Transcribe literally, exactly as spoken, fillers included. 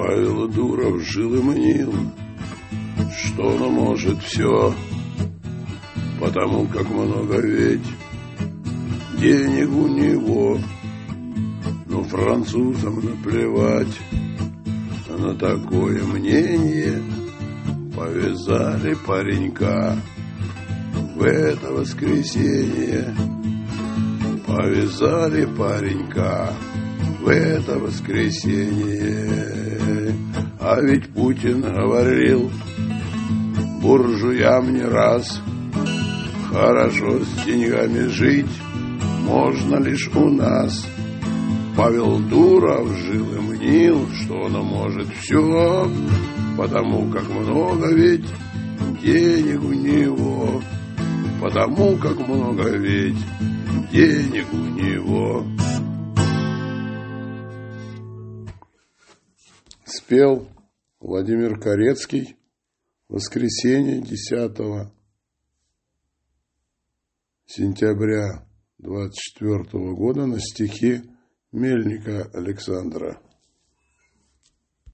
Павел Дуров жил и мнил, что он может все, потому как много ведь денег у него. Но французам наплевать на такое мнение. Повязали паренька в это воскресенье. Повязали паренька в это воскресенье. А ведь Путин говорил буржуям не раз: хорошо с деньгами жить можно лишь у нас. Павел Дуров жил и мнил, что он может все, потому как много ведь денег у него. Потому как много ведь денег у него. Спел Владимир Корецкий. Воскресенье десятого сентября двадцать четвёртого года на стихи Мельника Александра.